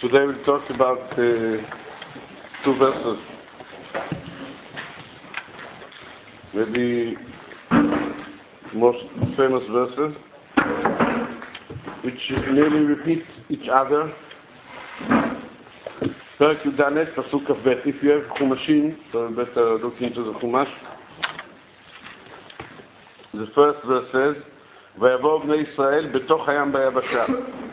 Today we'll talk about two verses. Maybe most famous verses, which nearly repeat each other. פרק י"ד, פסוק כ"ב. If you have חומשים, so you better look into the חומש. The first verse says, ויבואו בני ישראל בתוך הים ביבשה,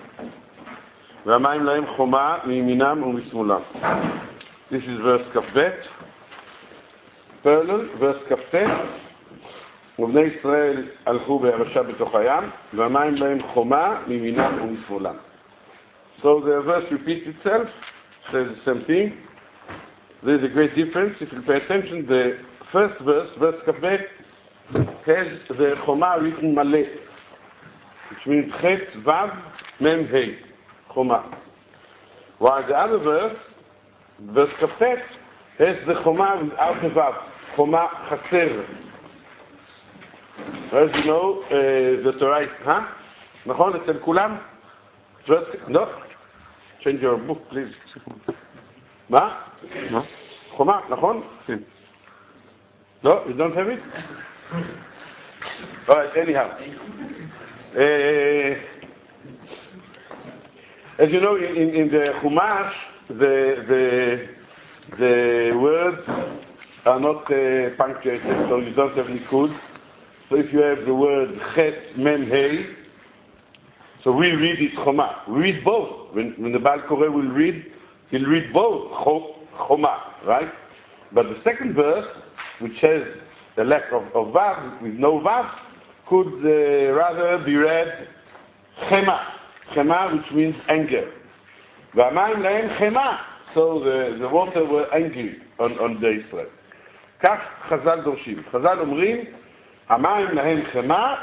והמים להם חומה מימינם ומשמאלם. This is verse כ"ב. parallel, verse כ"ט. ובני ישראל הלכו ביבשה בתוך הים, והמים להם חומה מימינם ומשמאלם. So the verse repeats itself, says the same thing. There is a great difference. If you pay attention, the first verse, verse כ"ב, has the חומה written מלא, which means ח' ו' מ' ה', חומה. While the other verse, verse כ"ט, has the חומה without the ו', חומה חסר. As you know, the Torah is, נכון? אצל כולם? No? Change your book, please. מה? חומה, נכון? No? You don't have it? Alright, anyhow. As you know, in the Chumash, the words are not punctuated, so you don't have likud. So if you have the word chet, mem, hey, so we read it choma. We read both. When the Baal Koreh will read, he'll read both choma, right? But the second verse, which has the lack of vav, with no vav, could rather be read chema. Chema, which means anger. V'amayim lahem chema. So the water were angry on the Israel. כך חז"ל דורשים. חז"ל אומרים, המים להם חמה,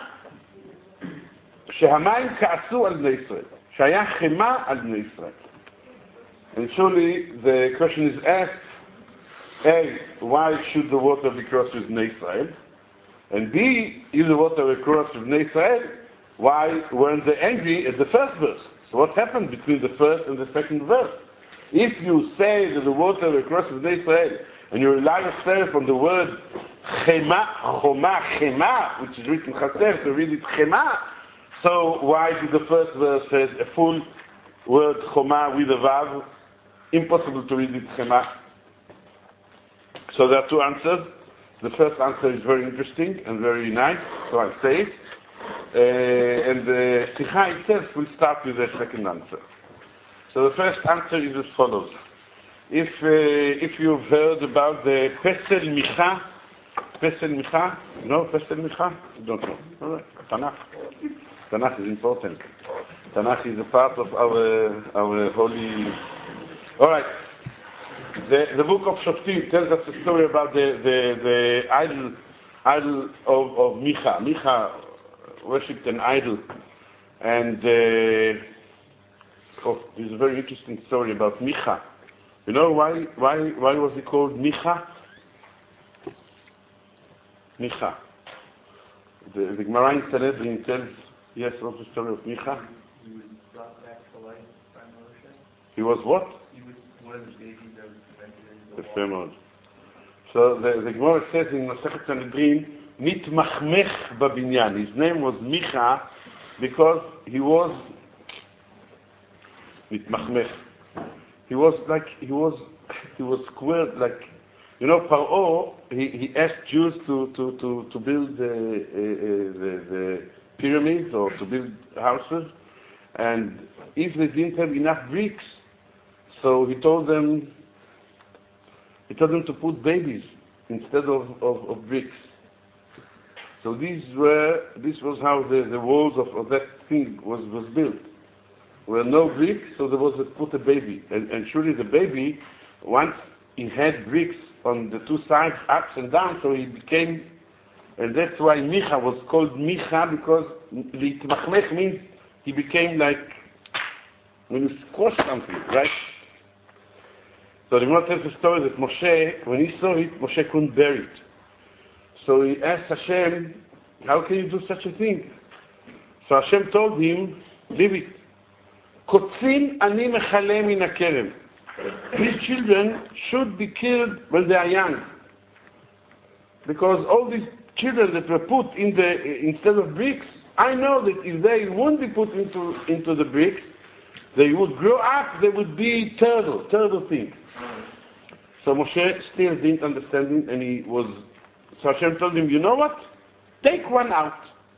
שהמים כעסו על בני ישראל, שהיה חמה על בני ישראל. And surely the question is asked, A, why should the water be crossed with Bnei Israel? And B, if the water were crossed with Bnei Israel, why weren't they angry at the first verse? So what happened between the first and the second verse? If you say that the water were crossed with Bnei Israel, and you rely yourself on the word chema, choma, chema, which is written chaser, so read it chema, so why did the first verse have a full word choma with a vav? Impossible to read it chema. So there are two answers. The first answer is very interesting and very nice, so I'll say it. And the Sikha itself will start with the second answer. So the first answer is as follows. If you've heard about the Pesel Micha, you know Pesel Micha? You don't know. All right. Tanakh. Tanakh is important. Tanakh is a part of our holy. All right. The book of Shoftim tells us a story about the idol of Micha. Micha worshipped an idol, and this is a very interesting story about Micha. You know why was he called Micha? Micha. The Gemara in Sanhedrin tells, yes, what's the story of Micha? He was brought back to life by Moshe. He was what? He was one of the babies that was prevented in the Famous. So the Gemara says in Masechet Sanhedrin, Nitmachmech babinyan. His name was Micha because he was Nitmachmech. He was squared like, you know, Paro. He asked Jews to build the pyramids or to build houses, and if they didn't have enough bricks, so he told them to put babies instead of bricks. So this was how the walls of that thing was built. There were no bricks, so there was put a baby. And surely the baby, once he had bricks on the two sides, ups and down, so he became, and that's why Micha was called Micha, because Litmachmech means he became like, when you squash something, right? So the Gemara tells the story that Moshe, when he saw it, Moshe couldn't bear it. So he asked Hashem, how can you do such a thing? So Hashem told him, leave it. Kotzin ani mechale min hakerem. These children should be killed when they are young. Because all these children that were put in instead of bricks, I know that if they won't be put into the bricks, they would grow up, they would be terrible things. So Moshe still didn't understand him, and so Hashem told him, you know what? Take one out.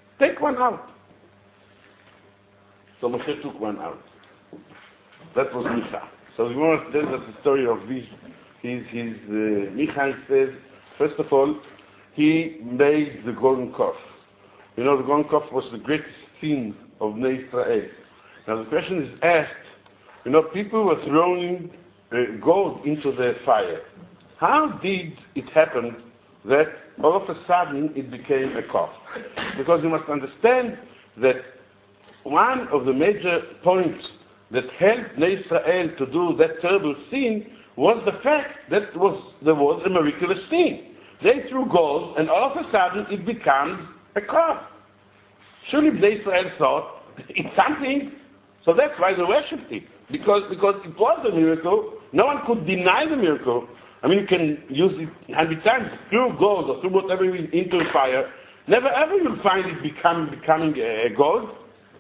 So Moshe took one out. That was Micha. So the Gemara tells us the story of this. Micha says, first of all, he made the golden calf. You know, the golden calf was the greatest sin of Bnei Israel. Now the question is asked, you know, people were throwing gold into the fire. How did it happen that all of a sudden it became a calf? Because you must understand that one of the major points that helped Bnei Israel to do that terrible sin was the fact that there was a miraculous sin. They threw gold, and all of a sudden it becomes a calf. Surely Bnei Israel thought, it's something, so that's why they worshipped it. Because it was a miracle, no one could deny the miracle. I mean, you can use it 100 times, through gold or through whatever into the fire. Never ever you'll find it becoming a gold.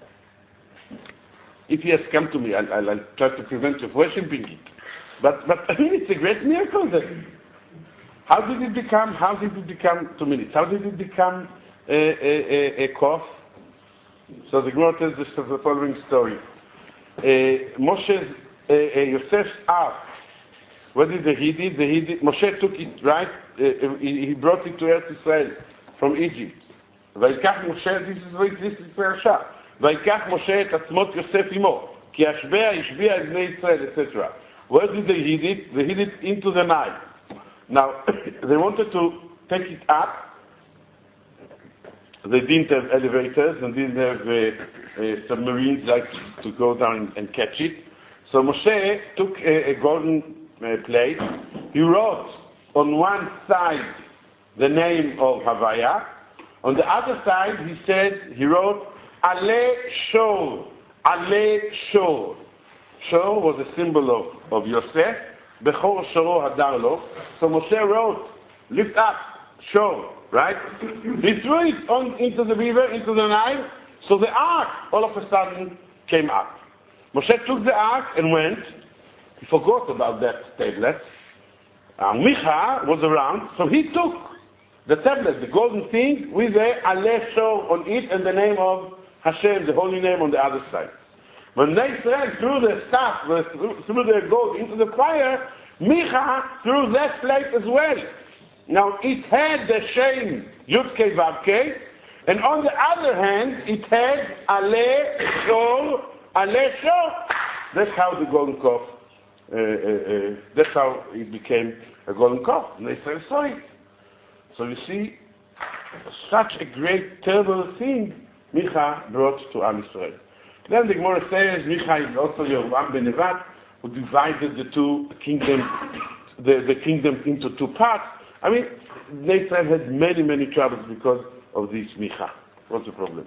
If he has come to me, I'll try to prevent you from worshipping it. But I mean, it's a great miracle then. How did it become 2 minutes? How did it become a calf? So the Gemara tells us the following story. Yosef's ark, what did he did? Moshe took it, right? He brought it to Eretz Israel from Egypt. ויקח משה, this is פרשה. ויקח משה את עצמות יוסף עמו, כי השביע את בני ישראל, etc. Where did they hid it? They hid it into the Nile. Now, they wanted to take it up. They didn't have elevators and didn't have submarines like to go down and catch it. So Moshe took a golden plate. He wrote on one side the name of Havaya. On the other side, he wrote Ale Shor. Ale Shor. Shor was a symbol of Yosef. Bechor Shoro Hadar Lo. So Moshe wrote, lift up, Shor, right? He threw it into the river, into the Nile, so the ark all of a sudden came up. Moshe took the ark and went. He forgot about that tablet. Micha was around, so he took the tablet, the golden thing, with the Aleh Shor on it and the name of Hashem, the holy name on the other side. When they threw the stuff, threw the gold into the fire, Micha threw that plate as well. Now it had the Shem Yud-Kei Vav-Kei, and on the other hand, it had Aleh Shor, Aleh Shor. That's how the golden calf, that's how it became a golden calf. And they saw it. So you see, such a great, terrible thing Micha brought to Am Yisrael. Then the Gemara says, Micha is also Yerovam ben Nevat, who divided the two kingdoms, the kingdom into two parts. I mean, Israel had many, many troubles because of this Micha. What's the problem?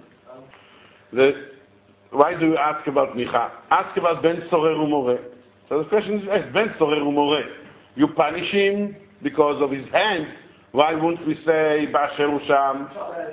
Why do you ask about Micha? Ask about Ben Sorer Umoreh. So the question is, Ben Sorer Umoreh, you punish him because of his hand. Why wouldn't we say Ba'asher Usham?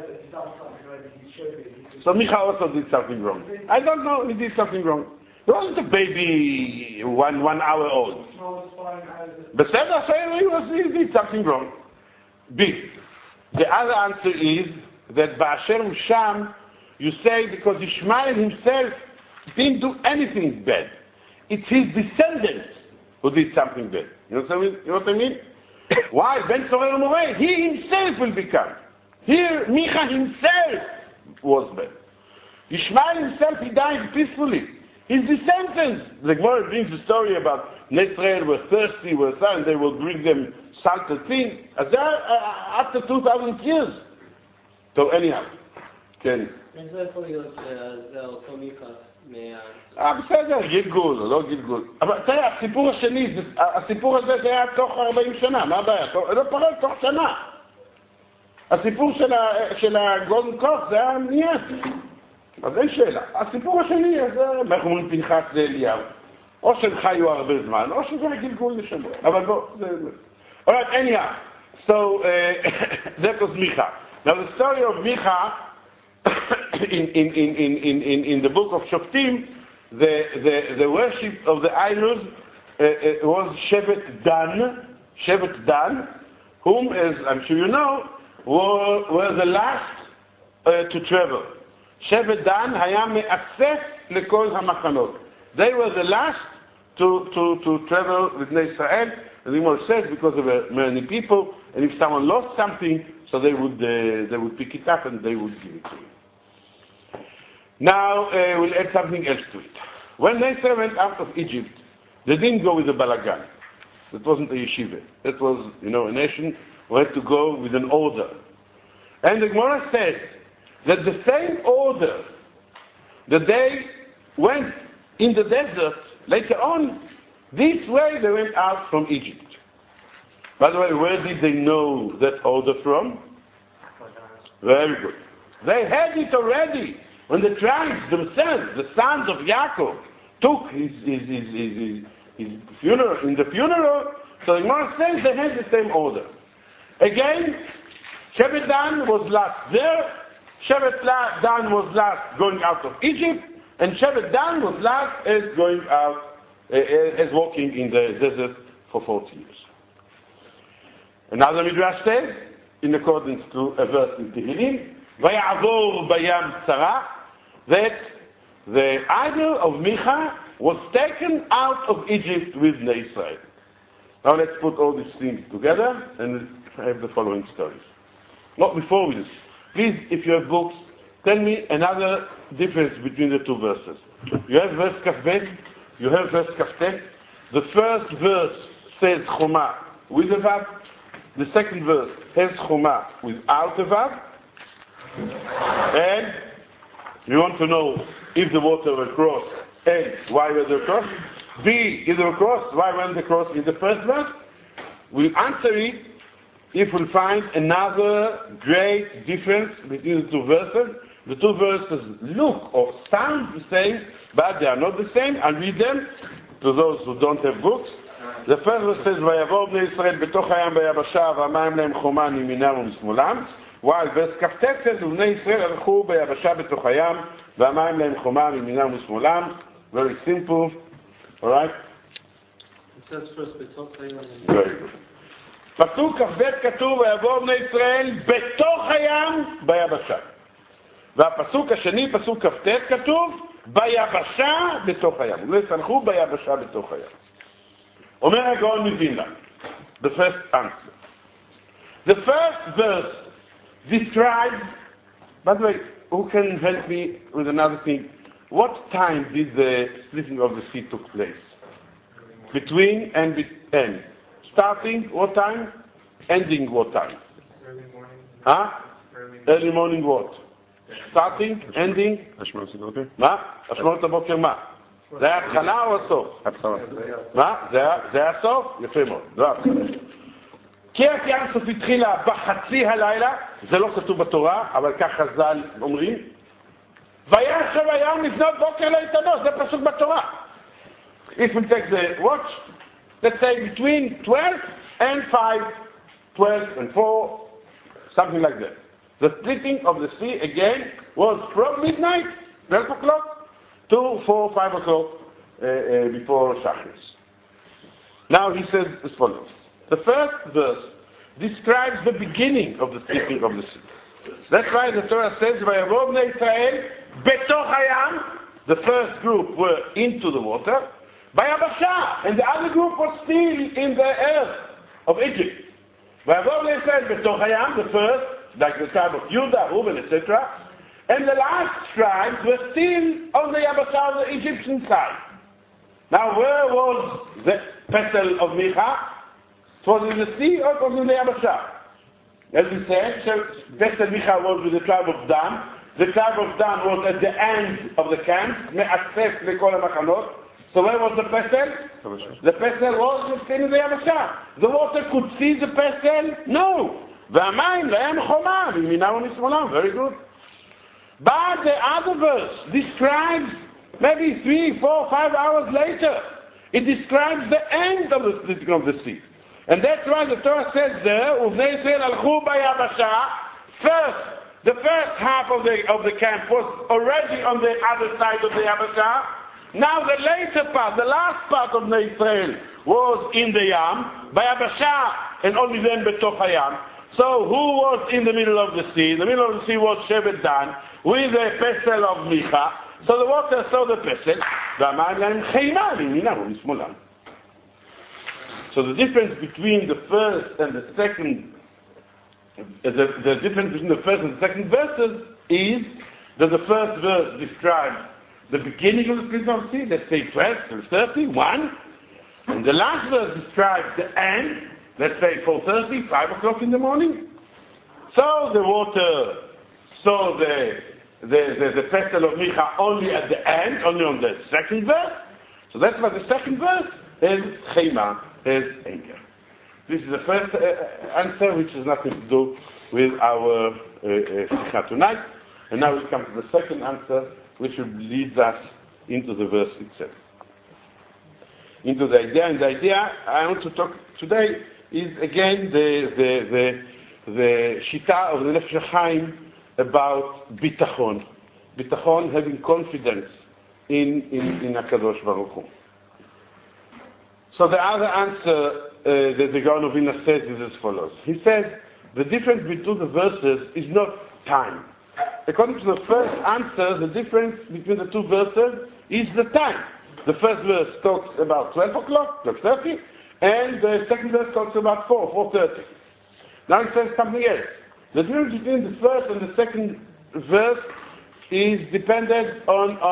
So Micha also did something wrong. I don't know, he did something wrong. He wasn't a baby 1 hour old. But he did something wrong. B. The other answer is that Ba'asher Usham, you say because Ishmael himself didn't do anything bad. It's his descendants who did something bad. You know what I mean? Why? Ben Sorer Umoreh, he himself will become. Here, Micha himself was bad. Ishmael himself, he died peacefully. His descendants. The Gemara brings the story about Israel were thirsty, were silent, they will bring them salted things. After 2,000 years. So anyhow, כן. איך זה יכול להיות שזה אותו מיכה בסדר, גלגול, לא גלגול. אבל תראה, הסיפור השני, הסיפור הזה זה היה תוך 40 שנה, מה הבעיה? לא פרק תוך שנה. הסיפור של הגולדן קוף זה היה מיד. אז אין שאלה. הסיפור השני, אז איך אומרים פנחס לאליהו? או שהם חיו הרבה זמן, או שזה הגלגול לשמוע. אבל בוא, זה... Alright, anyhow. So, that was Micha. Now the story of Micha, in the book of Shoftim, the worship of the idols was Shevet Dan, whom, as I'm sure you know, were the last to travel. Shevet Dan היה מאסף לכל המחנות. They were the last to travel with Bnei Israel. And the Gemara says because there were many people, and if someone lost something, so they would pick it up and they would give it to him. Now we'll add something else to it. When Bnei Israel went out of Egypt, they didn't go with a balagan. That wasn't a yeshiva. That was, a nation who had to go with an order. And the Gemara says that the same order that they went in the desert later on, this way they went out from Egypt. By the way, where did they know that order from? Very good. They had it already when the tribes themselves, the sons of Yaakov, took his funeral, in the funeral, so the Gemara says they had the same order. Again, Shevet Dan was last there, Shevet Dan was last going out of Egypt, and Shevet Dan was last as going out, as walking in the desert for 40 years. Another Midrash says, in accordance to a verse in Tehillim, Vayavor bayam tzara, that the idol of Micha was taken out of Egypt with Bnei Israel. Now let's put all these things together and have the following stories. Not before we do. Please, if you have books, tell me another difference between the two verses. You have verse Kafbet, you have verse Kaftet. The first verse says Choma with a Vav. The second verse has Choma without a Vav. And you want to know if the water were crossed and why were they crossed. B, if they were crossed, why weren't they crossed in the first verse? We'll answer it if we find another great difference between the two verses. The two verses look or sound the same, but they are not the same. I'll read them to those who don't have books. The first verse says, ויבואו בני ישראל בתוך הים ביבשה, והמים להם חומה מימינם ומשמאלם. While verse כ"ט says, ובני ישראל הלכו ביבשה בתוך הים, והמים להם חומה מימינם ומשמאלם. Very simple. All right? It says first בתוך הים. Very good. פסוק כ"ב כתוב, ויבואו בני ישראל בתוך הים ביבשה. והפסוק השני, פסוק כ"ט, כתוב, ביבשה בתוך הים. ובני ישראל הלכו ביבשה בתוך הים. אומר הגאון מווילנה, the first answer. The first verse describes, by the way, who can help me with another thing? What time did the splitting of the sea took place? Between and end. Starting what time? Ending what time? Early morning. Huh? Early morning what? Starting, ending? מה? השמונות הבוקר מה? זה היה התחלה או הסוף? מה? זה היה הסוף? יפה מאוד. לא התחלה. קריאת ים סוף התחילה בחצי הלילה, זה לא כתוב בתורה, אבל כך חז"ל אומרים. וישב הים לפנות בוקר לאיתנו, זה פסוק בתורה. If we take the watch, let's say between 12 and 5, 12 and 4, something like that. The splitting of the sea again was from midnight, 12 o'clock, to 4, 5 o'clock before Shachris. Now he says as follows. The first verse describes the beginning of the splitting of the sea. That's why the Torah says, ויבואו בני ישראל בתוך הים. The first group were into the water. ביבשה, and the other group was still in the earth of Egypt. ויבואו בני ישראל בתוך הים, the first, like the tribe of Judah, Reuben, etc. And the last tribes were still on the Yabasha, on the Egyptian side. Now, where was the pesel of Micha? It was in the sea or it was in the Yabasha? As we said, pesel Micha was with the tribe of Dan. The tribe of Dan was at the end of the camp, me'asef lekol ha'machanot. So where was the pesel? The pesel was still in the Yabasha. The water could see the pesel? No. והמים להם חומה, מימינם ומשמאלם. Very good. But the other verse describes maybe 3, 4, 5 hours later. It describes the end of the splitting of the sea. And that's why the Torah says there, Uvnei Yisrael alchu bayabasha, first, the first half of the camp was already on the other side of the Yabasha. Now the later part, the last part of Bnei Israel was in the Yam, Bayabasha, and only then Betoch Hayam. So who was in the middle of the sea? The middle of the sea was Shevet Dan, with the pesel of Micha. So the water saw the pesel. So the difference between the first and the second, the difference between the first and the second verses is that the first verse describes the beginning of the splitting of the sea, let's say 12 till 30, 1. And the last verse describes the end, let's say 4:30, 5 o'clock in the morning. So the water saw the pesel of Micha only at the end, only on the second verse. So that's why the second verse is Chema, is anchor. This is the first answer, which has nothing to do with our Sikha tonight. And now we come to the second answer, which leads us into the verse itself. Into the idea, and the idea I want to talk today is again the shita of the Nefesh HaChaim about bitachon. Bitachon, having confidence in HaKadosh Baruch Hu. So the other answer that the Gaon of Vilna says is as follows. He says the difference between the verses is not time. According to the first answer, the difference between the two verses is the time. The first verse talks about 12 o'clock, 12:30, and the second verse talks about 4:30. Now it says something else. The difference between the first and the second verse is dependent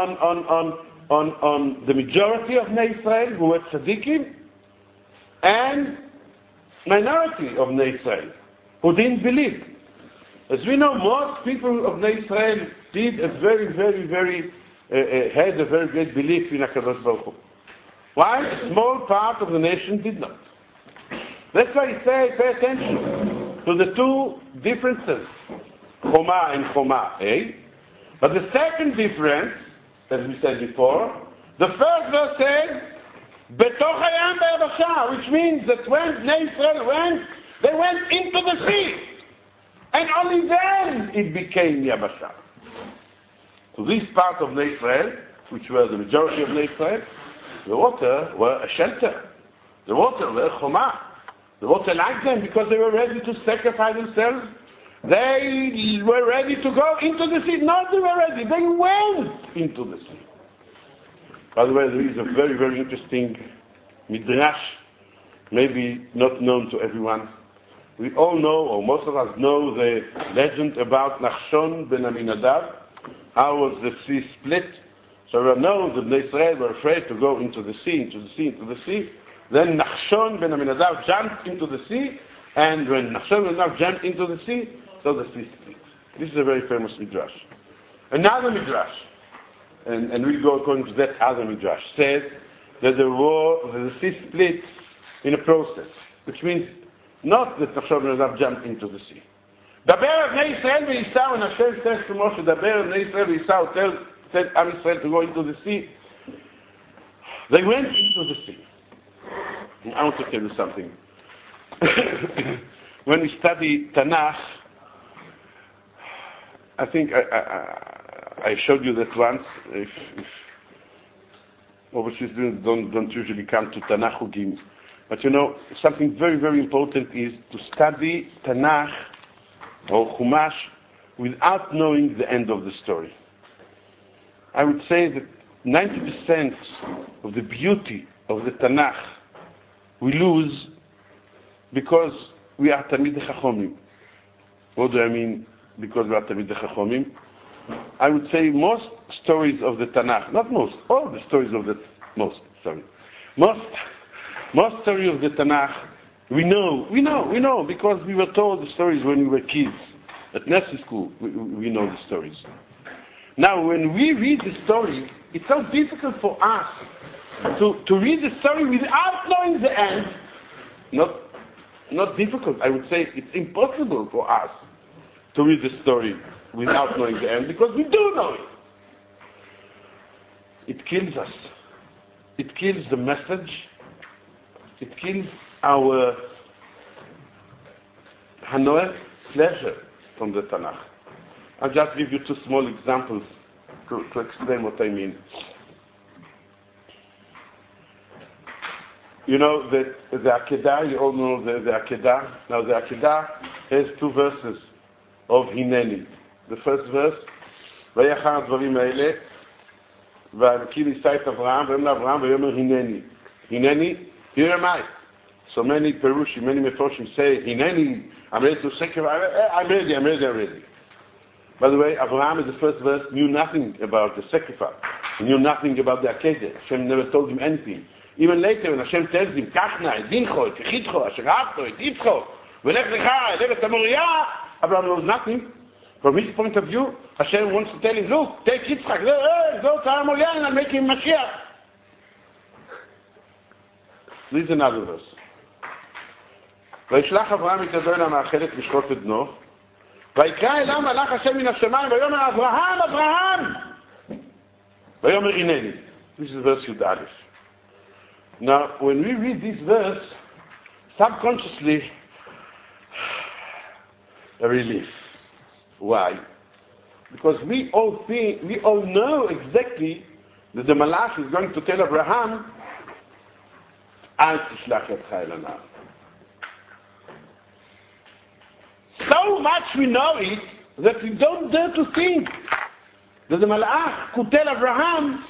on the majority of Bnei Israel who were tzaddikim, and minority of Bnei Israel who didn't believe. As we know, most people of Bnei Israel did a very had a very great belief in HaKadosh Baruch Hu. While a small part of the nation did not. That's why he says, pay attention to the two differences, Choma and Choma A. But the second difference, as we said before, the first verse says, Betoch Hayam Bayabasha, which means that when Bnei Israel went, they went into the sea. And only then it became Yabasha. So this part of Bnei Israel, which were the majority of Bnei Israel, the water were a shelter. The water were Choma. The water liked them because they were ready to sacrifice themselves. They were ready to go into the sea. Not they were ready, they went into the sea. By the way, there is a very interesting midrash, maybe not known to everyone. We all know, or most of us know, the legend about Nachshon ben Aminadab. How was the sea split? So we know that the Israel were afraid to go into the sea. Then Nachshon ben Aminadab jumped into the sea, and when Nachshon ben Aminadab jumped into the sea, so the sea split. This is a very famous midrash. Another midrash, and we'll go according to that other midrash, says that the sea split in a process, which means not that Nachshon ben Aminadab jumped into the sea. Daber Bnei Israel v'Yisau, and Hashem says to Moshe, Daber Bnei Israel v'Yisau, tell Am Yisrael to go into the sea. They went into the sea. And I want to tell you something. When we study Tanakh, I think I showed you that once. If overseas students don't usually come to Tanakh Hugim, but you know something very important is to study Tanakh or Chumash without knowing the end of the story. I would say that 90% of the beauty of the Tanakh we lose because we are Talmidei Chachomim. What do I mean because we are Talmidei Chachomim? I would say most stories of the Tanakh, not most, all the stories of the, most stories of the Tanakh, we know, because we were told the stories when we were kids. At nursery school, we know the stories. Now, when we read the story, it's so difficult for us to read the story without knowing the end. Not difficult, I would say it's impossible for us to read the story without knowing the end, because we do know it. It kills us. It kills the message. It kills our Hanoah pleasure from the Tanakh. I'll just give you two small examples to explain what I mean. You know that the Akedah, you all know the Akedah. Now the Akedah has two verses of Hineni. The first verse, ויחר הדברים האלה, והקים יישא את אברהם, ויאמר לאברהם ויאמר הנני. הנני, here am I. So many Perushim, many Meforshim say, Hineni, I'm ready to sacrifice, I'm ready. By the way, Abraham in the first verse knew nothing about the sacrifice. He knew nothing about the Akedah. Hashem never told him anything. Even later, when Hashem tells him, Kachna, et Dincho, et Yechidcho, asher ahavto, et Yitzcho, velech lecha, et Eretz Moriah, Abraham knows nothing. From his point of view, Hashem wants to tell him, look, take Yitzchak, go to Moriah, and I'll make him Mashiach. This is another verse. וישלח אברהם את ידו אל המאכלת לשחוט את בנו, ויקרא אליו מלאך השם מן השמיים, ויאמר אברהם, ויאמר הנני. This is verse Yud Aleph. Now, when we read this verse, subconsciously, a relief. Why? Because we all know exactly that the Malach is going to tell Abraham, Al tishlach yadcha el hanav. So much we know it that we don't dare to think that the Malach could tell Abraham,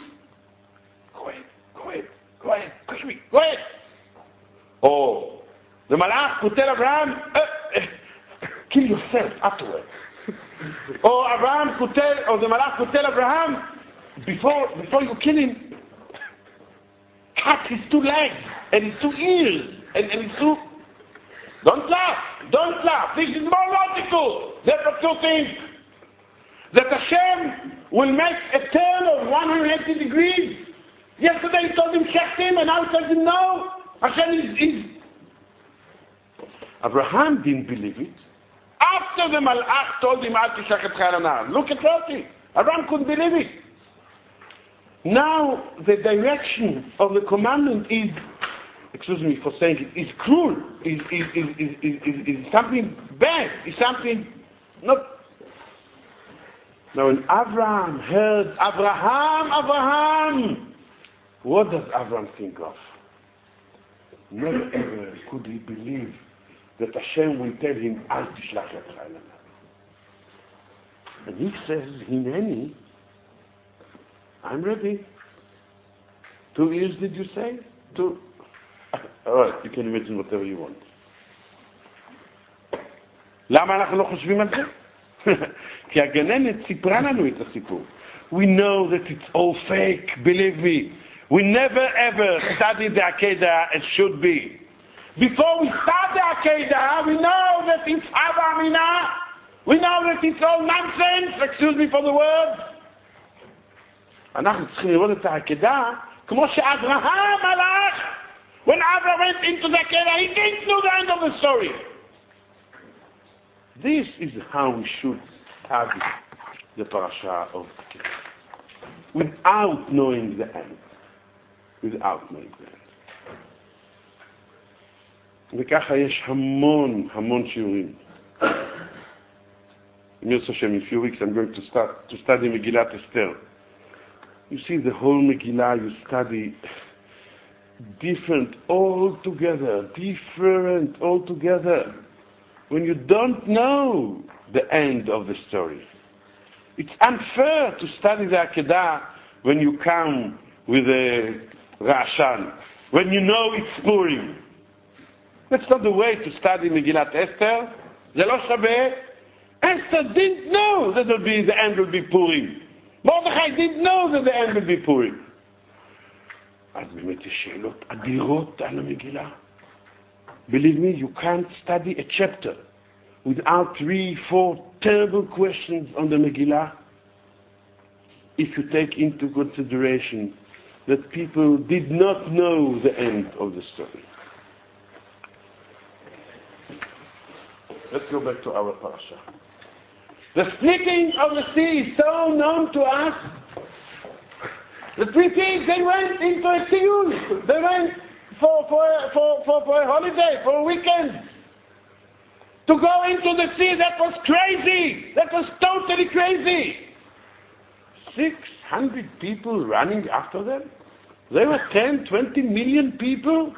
go ahead. Or the Malach could tell Abraham, kill yourself afterwards. Or the Malach could tell Abraham, before you kill him, cut his two legs and his two ears and his two. Don't laugh. This is more logical. There are two things. That Hashem will make a turn of 180 degrees. Yesterday he told him check him, and now he tells him no. Hashem is. Abraham didn't believe it. After the Malach told him, Al tishlach yadcha el hanav. Look at Roti. Abraham couldn't believe it. Now the direction of the commandment is, excuse me for saying it, is cruel, is something bad, is something not. Now when Abraham heard Abraham, what does Abraham think of? Never ever could he believe that Hashem will tell him, Al tishlach yadcha el hanav. And he says, Hineni, I'm ready. 2 years did you say? 2. Alright, you can imagine whatever you want. למה אנחנו לא חושבים על זה? כי הגננת סיפרה לנו את הסיפור. We know that it's all fake, believe me. We never ever studied the Akedah as should be. Before we start the Akedah, we know that it's Hava Amina. We know that it's all nonsense, excuse me for the word. אנחנו צריכים לראות את העקדה כמו שאברהם הלך. When Abraham went into the Akedah, he didn't know the end of the story. This is how we should study the parasha of Akedah. Without knowing the end. וככה יש המון שיעורים. In a few weeks I'm going to start to study Megillat Esther. You see, the whole Megillah you study different altogether. When you don't know the end of the story. It's unfair to study the Akedah when you come with a Rashan, when you know it's Purim. That's not the way to study Megillat Esther. זה לא שווה. Esther didn't know that the end will be Purim. Mordechai didn't know that the end will be Purim. אז באמת יש שאלות אדירות על המגילה. Believe me, you can't study a chapter without 3-4 terrible questions on the Megillah if you take into consideration that people did not know the end of the story. Let's go back to our parasha. The splitting of the sea is so known to us. The three kings, they went into a tiyul. They went for a holiday, for a weekend. To go into the sea, that was crazy. That was totally crazy. 600 people running after them. There were 10, 20 million people.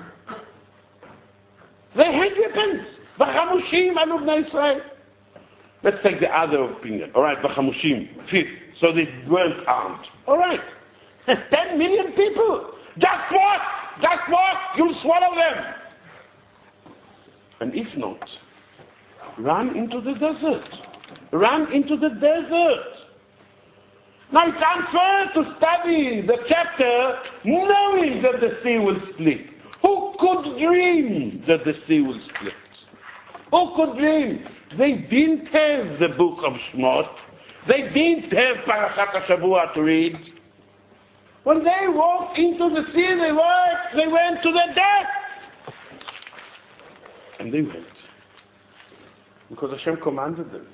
They had weapons. B'chamushim alu bnei Israel. Let's take the other opinion. All right, b'chamushim, fit. So they weren't armed. All right. 10 million people. Just walk. Just walk. You'll swallow them. And if not, run into the desert. Run into the desert. Now it's unfair to study the chapter knowing that the sea will split. Who could dream that the sea will split? Who could dream? They didn't have the book of Shmot. They didn't have Parashat HaShavua to read. When they walked into the sea, they went to the death. And they went. Because Hashem commanded them.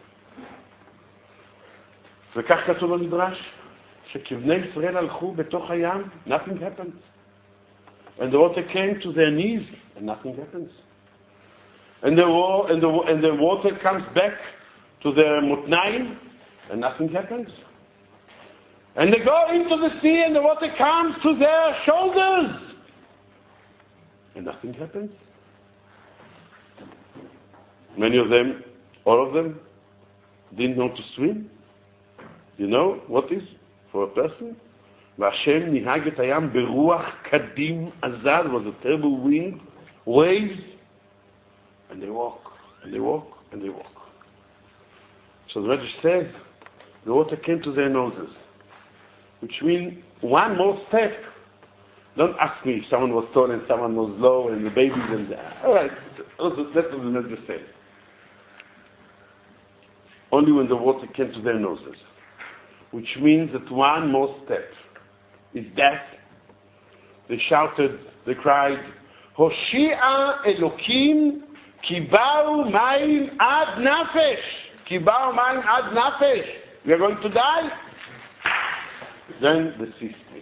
וכך כתוב במדרש, שכבני ישראל הלכו בתוך הים, nothing happened. And the water came to their knees, and nothing happens. And the water comes back to their mutnaim, and nothing happens. And they go into the sea, and the water comes to their shoulders, and nothing happens. Many of them, all of them, didn't know to swim. You know what is for a person? Vashem nihag et hayam beruach kadim azad, was a terrible wind, waves, and they walk, and they walk, and they walk. So the Medrash says, the water came to their noses, which means one more step. Don't ask me if someone was tall and someone was low, and the babies and all right, that's what the Medrash says. Only when the water came to their noses. Which means that one more step is death. They shouted, they cried, Hoshia Elokim ki ba'u mayim ad nafesh. Ki ba'u mayim ad nafesh. We are going to die. Then the sea split.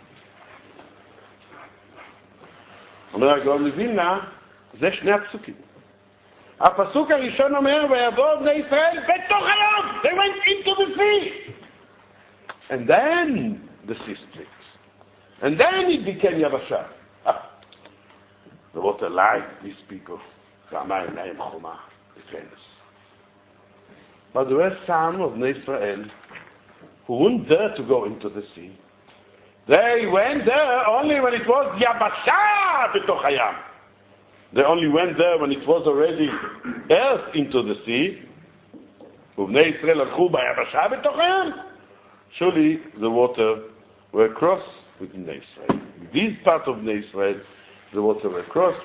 אומר הגאון מווילנה, זה שני הפסוקים. הפסוק הראשון אומר, ויבואו בני ישראל בתוך הים. They went into the sea. And then the sea split. And then it became Yavasha. The water lied these people. It famous. But there were some of Israel who wouldn't dare to go into the sea. They went there only when it was Yavasha b'toch hayam. They only went there when it was already earth into the sea. ובני ישראל הלכו ביבשה בתוך הים. Surely the water were crossed with Bnei Israel. In this part of Bnei Israel, the water were crossed.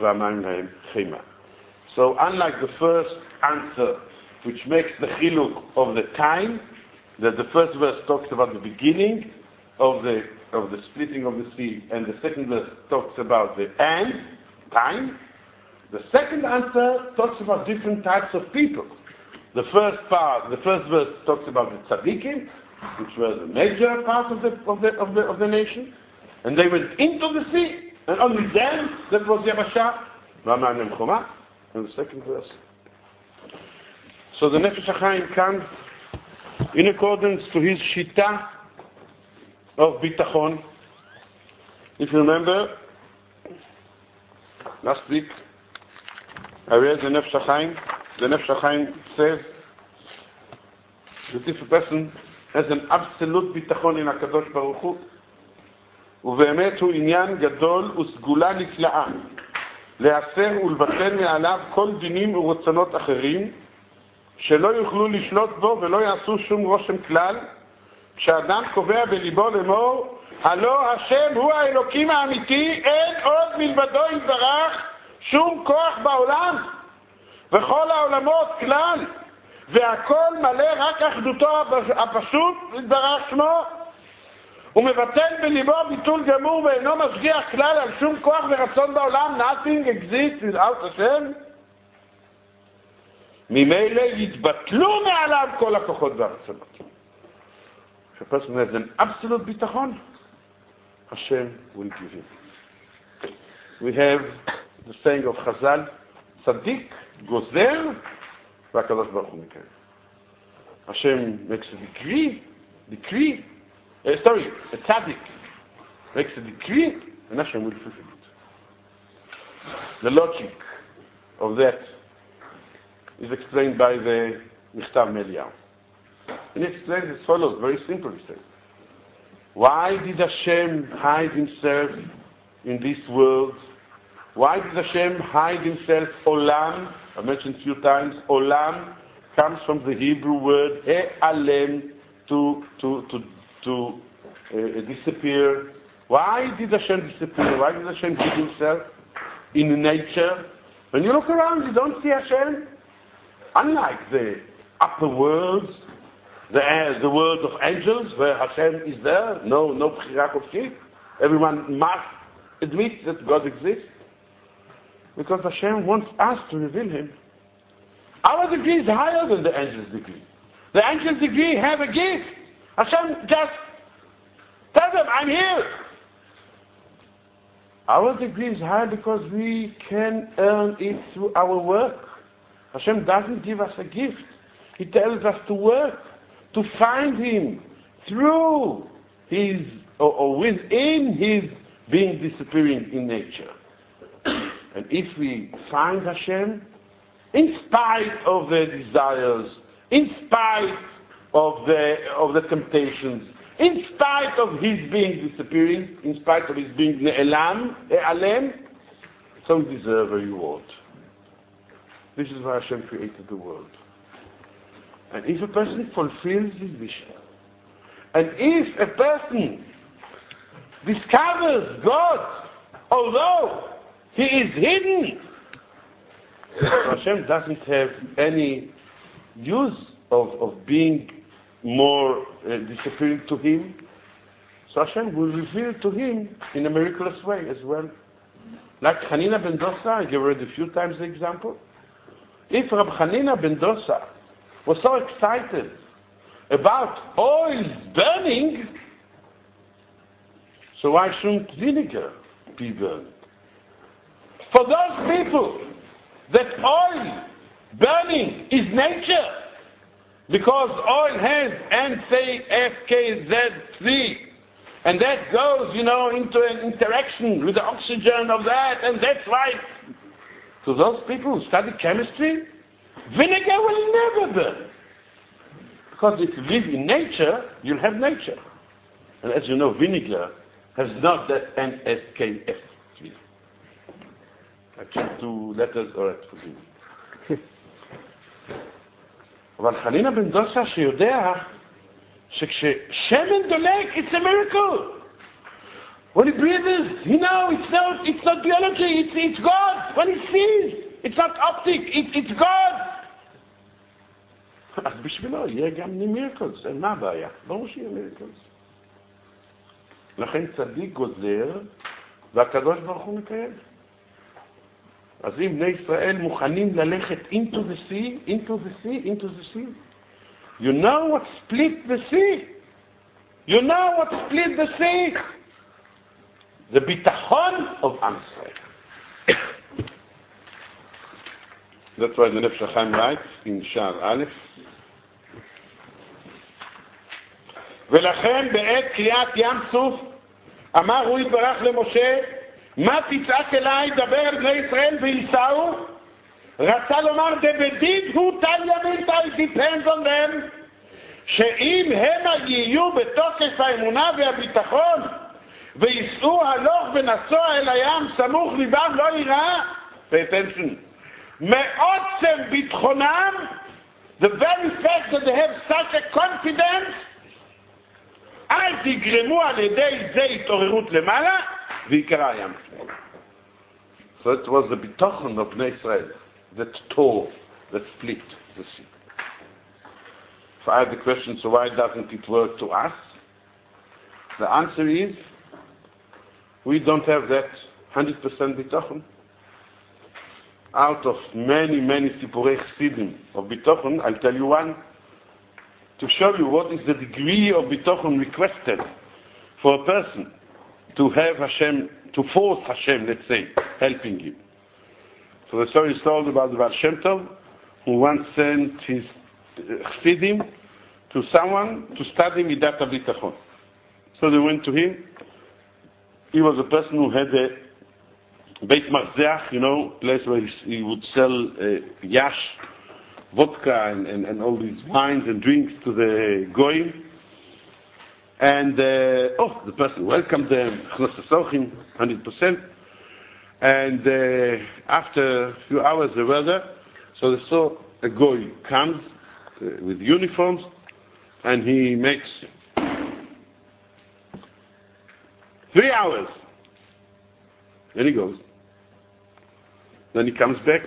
So unlike the first answer, which makes the chiluk of the time, that the first verse talks about the beginning of the splitting of the sea, and the second verse talks about the end, time, the second answer talks about different types of people. The first verse talks about the tzaddikim, which were the major part of the nation, and they went into the sea, and only then that was Yavasha, V'aman Choma, in the second verse. So the Nefesh HaChaim comes in accordance to his shita of bitachon. If you remember, last week I read the Nefesh HaChaim. The Nefesh HaChaim says that if a person has an absolute ביטחון in הקדוש ברוך הוא, ובאמת הוא עניין גדול וסגולה נפלאה, להסר ולבטל מעליו כל דינים ורצונות אחרים, שלא יוכלו לשלוט בו ולא יעשו שום רושם כלל, כשאדם קובע בליבו לאמור, הלא השם הוא האלוקים האמיתי, אין עוד מלבדו יתברך שום כוח בעולם, וכל העולמות כלל, והכל מלא רק אחדותו הפשוט יתברך שמו, ומבטל בליבו ביטול גמור ואינו משגיח כלל על שום כוח ורצון בעולם. Nothing exists without Hashem. ממילא יתבטלו מעליו כל הכוחות והרצונות. If a person has an absolute ביטחון, Hashem will give him. We have the saying of Chazal, Tzaddik gozer, v'akadosh baruch hu mikayem. Hashem makes a tzaddik makes a decree, and Hashem will fulfill it. The logic of that is explained by the Michtav Meliyahu. And it explains as follows, very simple, he says. Why did Hashem hide himself in this world? Why did Hashem hide himself? Olam, I mentioned a few times, Olam comes from the Hebrew word Alem, to disappear. Why did Hashem disappear? Why did Hashem hide himself in nature? When you look around, you don't see Hashem. Unlike the upper worlds, the world of angels, where Hashem is there, no bchira kofkit. Everyone must admit that God exists, because Hashem wants us to reveal Him. Our degree is higher than the angels' degree. The angels' degree have a gift. Hashem just tell them, I'm here. Our degree is higher because we can earn it through our work. Hashem doesn't give us a gift. He tells us to work, to find Him through His, or within His being disappearing in nature. And if we find Hashem, in spite of the desires, in spite of the temptations, in spite of His being disappearing, in spite of His being Alem, so we deserve a reward. This is why Hashem created the world. And if a person fulfills his mission, and if a person discovers God, although He is hidden, Hashem doesn't have any use of being more disappearing to Him. So Hashem will reveal to him in a miraculous way as well. Like Hanina ben Dosa, I gave already a few times the example. If Rab Hanina ben Dosa was so excited about oil burning, so why shouldn't vinegar be burned? For those people that oil burning is nature, because oil has NCFKZ3, and that goes, into an interaction with the oxygen of that, and that's why. To those people who study chemistry, vinegar will never burn. Because if you live in nature, you'll have nature. And as you know, vinegar has not that NSKF3. I checked 2 letters, alright, forgive me. אבל חנינה בן דוסה שיודע שכששמן דולק, it's a miracle. When he breathes, it's not biology, it's God. When he sees, it's not optic, it's God. אז בשבילו יהיה גם miracles, מה הבעיה? ברור שיהיה miracles. לכן צדיק גוזר, והקדוש ברוך הוא מקיים. אז אם בני ישראל מוכנים ללכת into the sea, you know what split the sea? The ביטחון of עם ישראל. That's why the Nefesh HaChaim writes in שער א', ולכן בעת קריאת ים סוף אמר הוא יתברך למשה, מה תצעק אליי, דבר אל בני ישראל וייסעו? רצה לומר, דבדיד הוא תל ימין, it depends on them, שאם הם יהיו בתוקף האמונה והביטחון, וייסעו הלוך ונסוע אל הים, סמוך ליבם לא יירא, pay attention, מעוצם ביטחונם, the very fact that they have such a confidence, אל תגרמו על ידי זה התעוררות למעלה, ויקרא הים. So it was the bitachon of Bnei Israel that tore, that split the sea. If I have the question, so why doesn't it work to us? The answer is, we don't have that 100% bitachon. out of many, many Sipurei Chassidim of Bitochon, I'll tell you one to show you what is the degree of Bitochon requested for a person to have Hashem, to force Hashem, let's say, helping him. So the story is told about the Baal Shem Tov, who once sent his Chassidim to someone to study Midat HaBitachon. So they went to him. He was a person who had a Beit Marzeach, place where he would sell yash, vodka, and all these wines and drinks to the goyim. And the person welcomed them, 100%. And after a few hours they were there, so they saw a goy comes with uniforms, and he makes 3 hours. Then he goes. Then he comes back.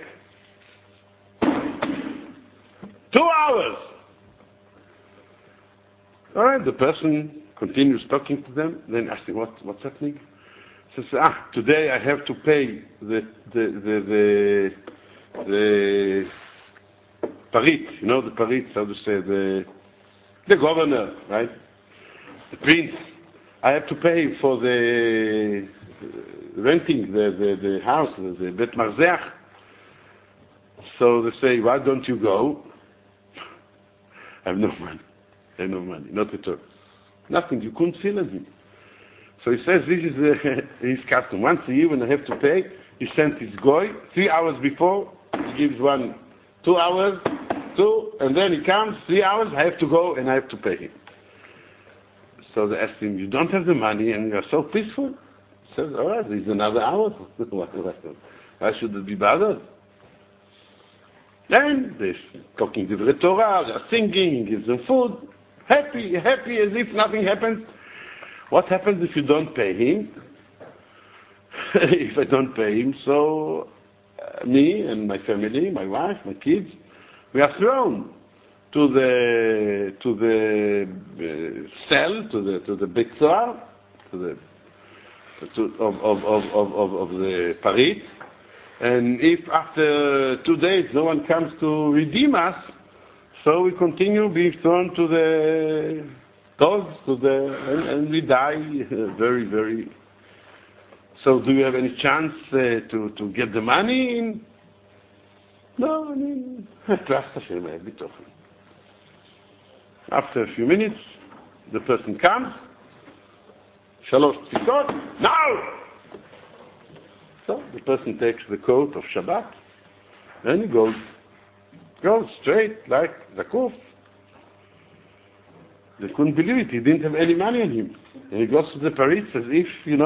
2 hours. All right, the person continues talking to them, then asking what's happening. Says, today I have to pay the parit, the parit, how to say, the governor, right? The prince. I have to pay for the renting the house, the Bet Marzeach. So they say, why don't you go? I have no money, not at all. Nothing, you couldn't feel him. So he says this is his custom. Once a year when I have to pay, he sends his goy. 3 hours before, he gives 2 hours, and then he comes, 3 hours, I have to go and I have to pay him. So they asked him, you don't have the money and you're so peaceful? He says, all right, there's another hour. Why should it be bothered? Then they're talking to the Torah, they're singing, he gives them food. Happy as if nothing happens. What happens if you don't pay him? If I don't pay him, so me and my family, my wife, my kids, we are thrown to the cell, to the Beit Zohar, of the Parit. And if after 2 days no one comes to redeem us, so we continue being thrown to the dogs, and we die very, very. So do you have any chance to get the money? No, I mean, trust Hashem, a bit of. After a few minutes, the person comes. Shalosh tfikot, now! So the person takes the coat of Shabbat, and he goes straight like Zakuf. They couldn't believe it. He didn't have any money on him. And he goes to the Paris as if,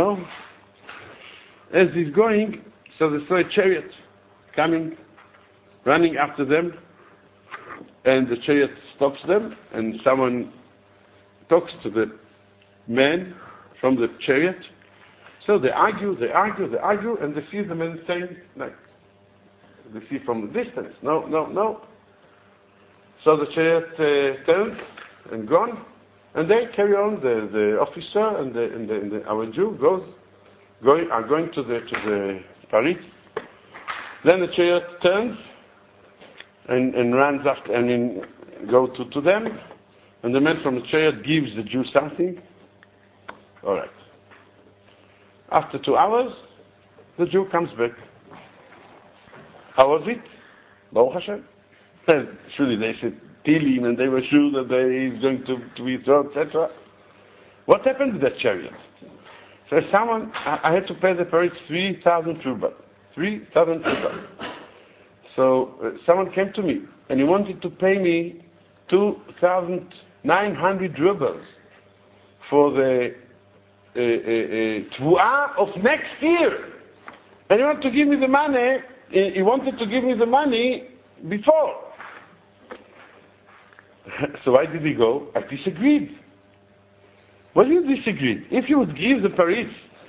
as he's going, so they saw a chariot coming, running after them, and the chariot stops them, and someone talks to the man from the chariot. So they argue, and they see the man saying, like, they see from the distance, no. So the chariot turns and gone, and they carry on. The officer and our Jew are going to the Paris. Then the chariot turns and runs after, go to them, and the man from the chariot gives the Jew something. All right. After 2 hours, the Jew comes back. How was it? Baruch Hashem. Surely they said Tehillim, and they were sure that he's going to be thrown, etc. What happened to that chariot? So I had to pay the Paris 3,000 rubles. 3,000 rubles. So someone came to me, and he wanted to pay me 2,900 rubles for the Tvu'ah of next year. And he wanted to give me the money. He wanted to give me the money before. So why did he go? I disagreed. Well, you disagreed. If you would give the Paris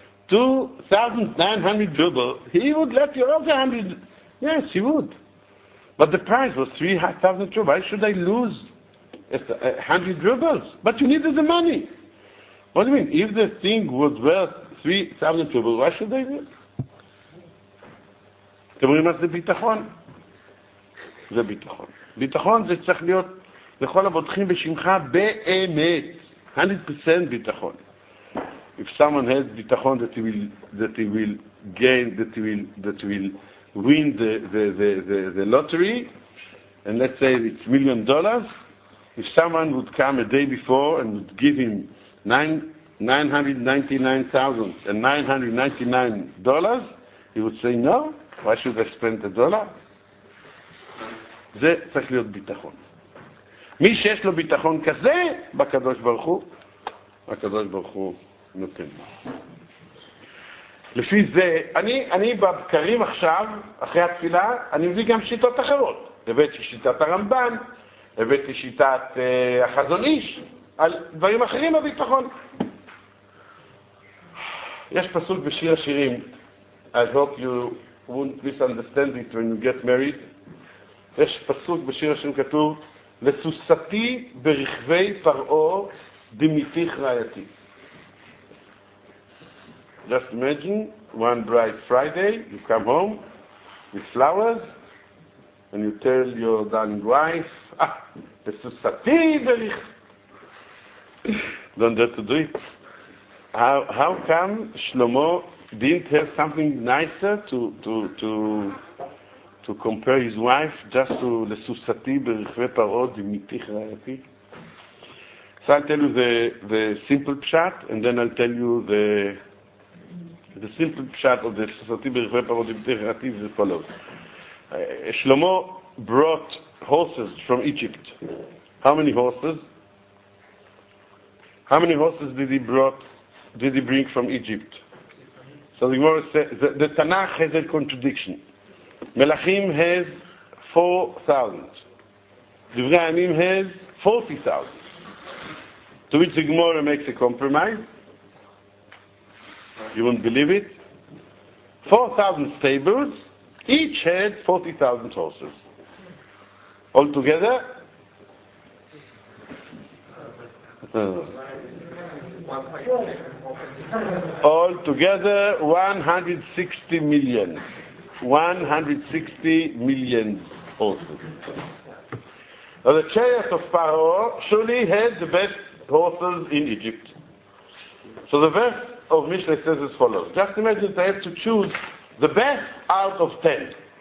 2,900 rubles, he would let you also 100. Yes, he would. But the price was 3,000 rubles. Why should I lose 100 rubles? But you needed the money. What do you mean? If the thing was worth 3,000 rubles, why should I do it? אתם רואים מה זה ביטחון? זה ביטחון. ביטחון זה צריך להיות לכל הבוטחים בשמך באמת. 100% ביטחון. If someone has ביטחון that he will gain, that he will win the lottery, and let's say it's $1 million, if someone would come a day before and would give him $999,999, he would say, no, why should I spend $1? זה צריך להיות ביטחון. מי שיש לו ביטחון כזה, בקדוש ברוך הוא, הקדוש ברוך הוא נותן. לפי זה, אני בבקרים עכשיו, אחרי התפילה, אני מביא גם שיטות אחרות. הבאתי שיטת הרמב"ן, הבאתי שיטת החזון איש, על דברים אחרים בביטחון. יש פסוק בשיר השירים, I hope you won't misunderstand it when you get married. יש פסוק בשיר השירים כתוב, לסוסתי ברכבי פרעה דמיתיך רעייתי. Just imagine, one bright Friday, you come home with flowers, and you tell your darling wife, לסוסתי ברכבי. Don't dare to do it. How come Shlomo didn't have something nicer to compare his wife just to לסוסתי ברכבי פרעה דמיתיך רעייתי? So I'll tell you the simple pshat, and then I'll tell you the simple pshat of the לסוסתי ברכבי פרעה דמיתיך רעייתי is as follows. Shlomo brought horses from Egypt. How many horses? How many horses did he bring from Egypt? So the Gemara says, the Tanakh has a contradiction. Melachim has 4,000. Divrei Hayamim has 40,000. To which the Gemara makes a compromise. You won't believe it. 4,000 stables, each had 40,000 horses. Altogether, altogether 160 million. 160 million horses. Now the chariot of Pharaoh surely had the best horses in Egypt. So the verse of Mishnah says as follows. Just imagine that I have to choose the best out of 10.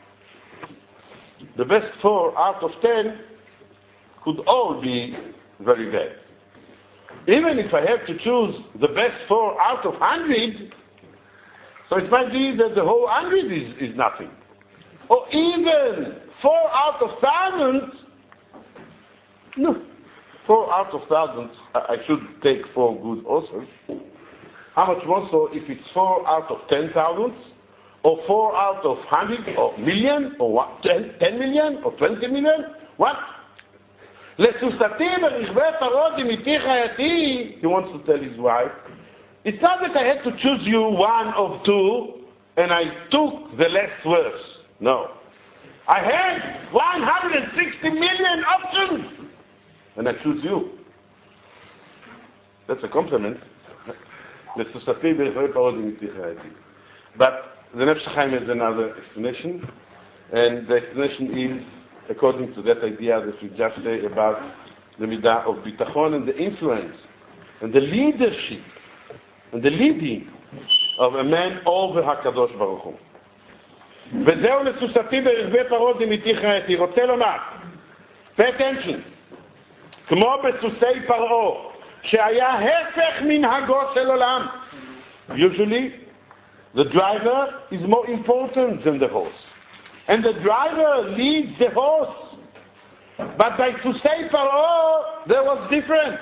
The best 4 out of 10 could all be very bad. Even if I have to choose the best 4 out of 100, so it might be that the whole 100 is nothing. Or even 4 out of 1,000, no, 4 out of 1,000, I should take 4 good horses. How much more so if it's 4 out of 10,000, or 4 out of 100, or million, or what, 10 million, or 20 million? What? לסוסתי ברכבי פרעה דמיתיך רעייתי, he wants to tell his wife, it's not that I had to choose you one of 2, and I took the less worse. No. I had 160 million options, and I choose you. That's a compliment. לסוסתי ברכבי פרעה דמיתיך רעייתי. But the Nefesh HaChaim has another explanation, and the explanation is according to that idea that we just say about the midah of bitachon and the influence and the leadership and the leading of a man over HaKadosh Baruch Hu. וזהו לסוסתי ברכבי פרעה דמיתיך רעייתי. רוצה לומר, pay attention, כמו בסוסי פרעה, שהיה הפך מנהגו של עולם. Usually, the driver is more important than the horse. And the driver leads the horse. But by Susei Paro, there was different.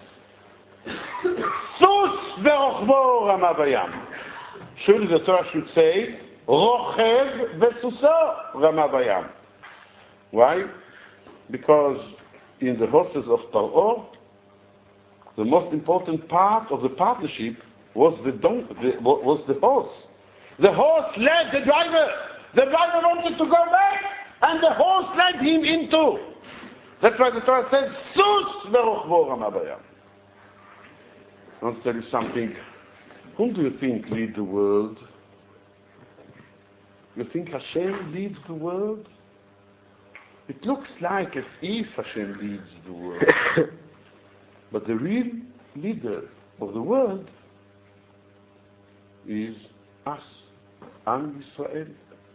Sus verochvo rama bayam. Surely the Torah should say, rochev vesuso rama bayam. Why? Because in the horses of Paro, the most important part of the partnership was the horse. The horse led the driver. The driver wanted to go back, and the horse led him into. That's why the Torah says, Sus verochvo rama bayam. I want to tell you something. Whom do you think lead the world? You think Hashem leads the world? It looks like as if Hashem leads the world. But the real leader of the world is us, Am Yisrael.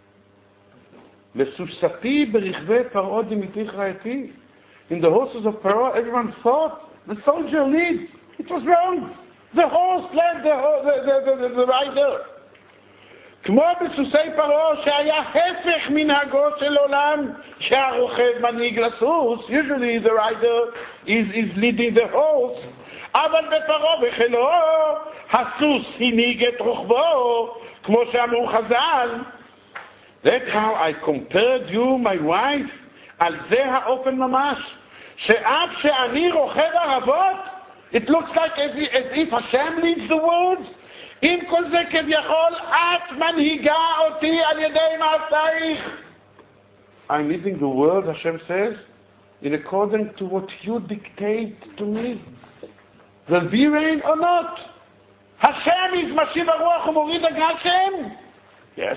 Lesusati berichve Paro dimitich ra'eti. In the horses of Paro, everyone thought the soldier leads. It was wrong. The horse led the rider. כמו בסוסי פרעה שהיה הפך מנהגו של עולם שהרוכב מנהיג לסוס. Usually the rider is leading the horse. אבל בפרעה וחילו הסוס הנהיג את רוכבו, כמו שאמרו חז"ל. That's how I compared you, my wife. על זה האופן ממש. שאף שאני רוכב ערבות, it looks like as if Hashem leads the world. עם כל זה כביכול את מנהיגה אותי על ידי מעשייך. I'm leading the world, Hashem says, in accordance to what you dictate to me. Will be rain or not? Hashem is Mashiv HaRuach u'Morid HaGashem. Yes.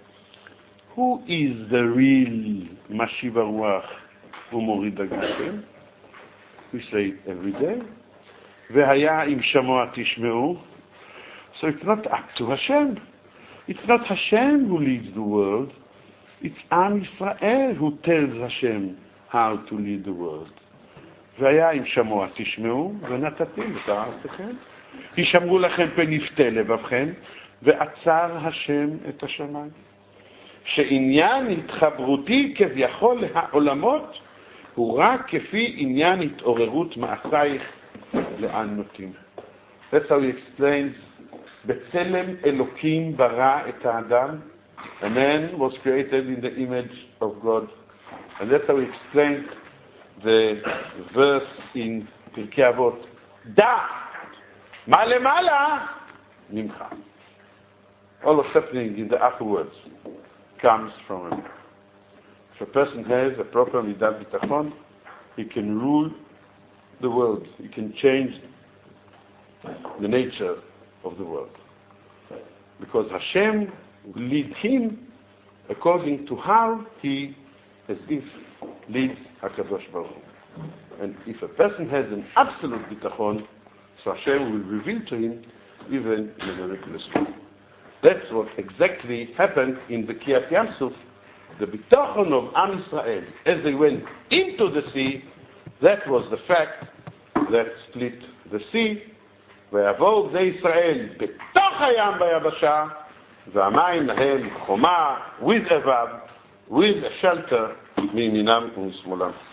Who is the real Mashiv HaRuach u'Morid HaGashem? We say it every day. והיה אם שמוע תשמעו. So it's not up to Hashem. It's not Hashem who leads the world. It's Am Yisrael who tells Hashem how to lead the world. והיה אם שמוע תשמעו ונתתם את הארצכם. הישמרו לכם פן יפתה לבבכם ועצר השם את השמיים. שעניין התחברותי כביכול העולמות הוא רק כפי עניין התעוררות מעשייך לאן נוטים. That's how he explains בצלם אלוקים ברא את האדם. A man was created in the image of God. And that's how he explains the verse in פרקי אבות. דע, מה למעלה? ממך. All of happening in the afterwards comes from him. If a person has a proper midat bitachon, he can rule the world. He can change the nature of the world. Because Hashem will lead him according to how he, as if, leads HaKadosh Baruch Hu. And if a person has an absolute bitachon, so Hashem will reveal to him even in a miraculous way. That's what exactly happened in the Kriyat Yam Suf. The bitachon of Am Yisrael, as they went into the sea, that was the fact that split the sea. ויבואו בני ישראל בתוך הים ביבשה, והמים להם חומה, with a valve, with a shelter, מימינם ומשמאלם.